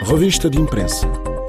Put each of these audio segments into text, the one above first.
Revista de Imprensa.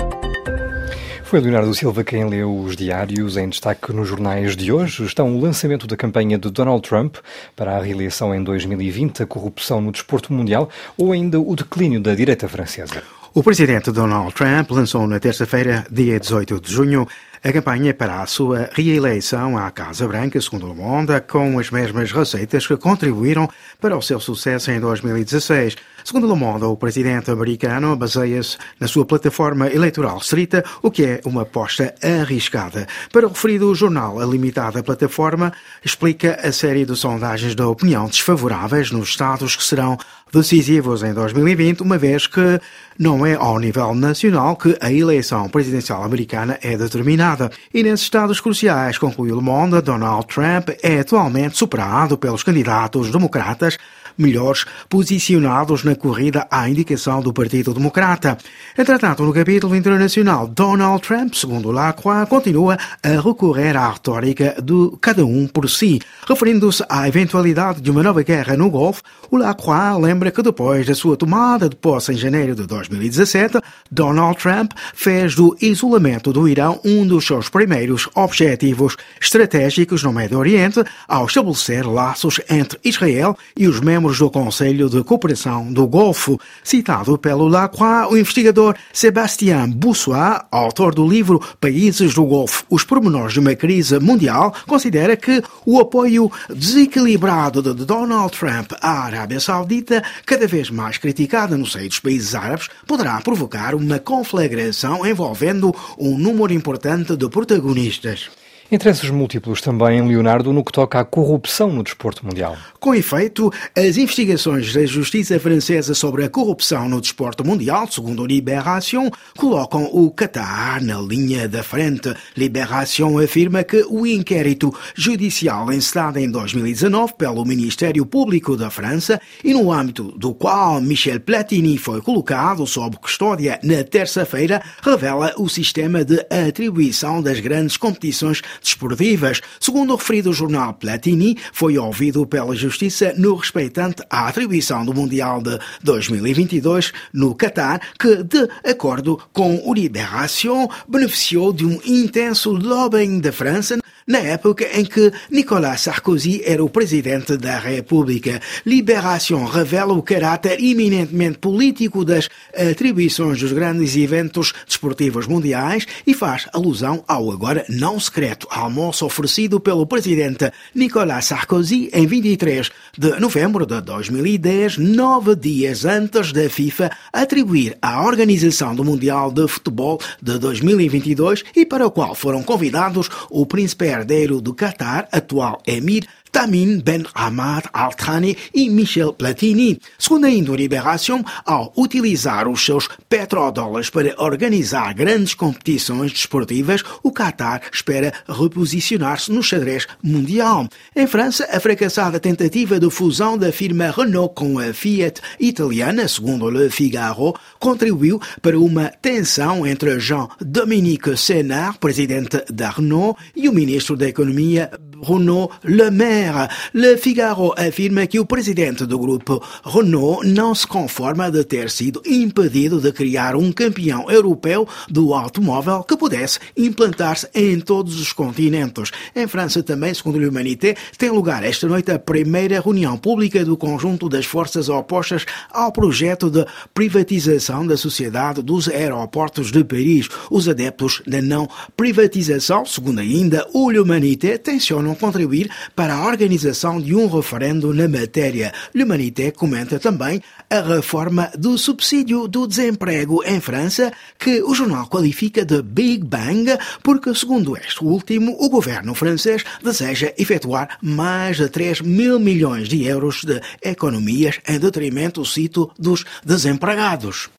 Foi Leonardo Silva quem leu os diários. Em destaque nos jornais de hoje estão o lançamento da campanha de Donald Trump para a reeleição em 2020, a corrupção no desporto mundial ou ainda o declínio da direita francesa. O presidente Donald Trump lançou na terça-feira, dia 18 de junho, a campanha para a sua reeleição à Casa Branca, segundo Le Monde, com as mesmas receitas que contribuíram para o seu sucesso em 2016. Segundo Le Monde, o presidente americano baseia-se na sua plataforma eleitoral restrita, o que é uma aposta arriscada. Para o referido jornal, a limitada plataforma explica a série de sondagens de opinião desfavoráveis nos estados que serão decisivos em 2020, uma vez que não é ao nível nacional que a eleição presidencial americana é determinada. E nesses estados cruciais, concluiu Le Monde, Donald Trump é atualmente superado pelos candidatos democratas melhores posicionados na corrida à indicação do Partido Democrata. Entretanto, no capítulo internacional, Donald Trump, segundo Lacroix, continua a recorrer à retórica de cada um por si. Referindo-se à eventualidade de uma nova guerra no Golfo, o Lacroix lembra que depois da sua tomada de posse em janeiro de 2017, Donald Trump fez do isolamento do Irão um dos seus primeiros objetivos estratégicos no Médio Oriente, ao estabelecer laços entre Israel e os membros do Conselho de Cooperação do Golfo. Citado pelo Lacroix, o investigador Sébastien Boussois, autor do livro Países do Golfo, os pormenores de uma crise mundial, considera que o apoio desequilibrado de Donald Trump à Arábia Saudita, cada vez mais criticada no seio dos países árabes, poderá provocar uma conflagração envolvendo um número importante de protagonistas. Interesses múltiplos também, Leonardo, no que toca à corrupção no desporto mundial. Com efeito, as investigações da justiça francesa sobre a corrupção no desporto mundial, segundo Libération, colocam o Qatar na linha da frente. Libération afirma que o inquérito judicial encerrado em 2019 pelo Ministério Público da França e no âmbito do qual Michel Platini foi colocado sob custódia na terça-feira, revela o sistema de atribuição das grandes competições desportivas. Segundo o referido jornal, Platini foi ouvido pela Justiça no respeitante à atribuição do Mundial de 2022 no Qatar, que, de acordo com o Libération, beneficiou de um intenso lobbying da França na época em que Nicolas Sarkozy era o presidente da República. Libération revela o caráter eminentemente político das atribuições dos grandes eventos desportivos mundiais e faz alusão ao agora não secreto almoço oferecido pelo presidente Nicolas Sarkozy em 23 de novembro de 2010, 9 dias antes da FIFA atribuir a organização do Mundial de Futebol de 2022 e para o qual foram convidados o príncipe herdeiro do Qatar, atual emir Tamim Ben Hamad Al Thani e Michel Platini. Segundo ainda a Libération, ao utilizar os seus petrodólares para organizar grandes competições desportivas, o Qatar espera reposicionar-se no xadrez mundial. Em França, a fracassada tentativa de fusão da firma Renault com a Fiat italiana, segundo Le Figaro, contribuiu para uma tensão entre Jean-Dominique Senard, presidente da Renault, e o ministro da Economia Bruno Le Maire. Le Figaro afirma que o presidente do grupo Renault não se conforma de ter sido impedido de criar um campeão europeu do automóvel que pudesse implantar-se em todos os continentes. Em França também, segundo l'Humanité, tem lugar esta noite a primeira reunião pública do conjunto das forças opostas ao projeto de privatização da Sociedade dos Aeroportos de Paris. Os adeptos da não privatização, segundo ainda o l'Humanité, tencionam contribuir para a organização de um referendo na matéria. L'Humanité comenta também a reforma do subsídio do desemprego em França, que o jornal qualifica de Big Bang, porque, segundo este último, o governo francês deseja efetuar mais de 3 mil milhões de euros de economias em detrimento, cito, dos desempregados.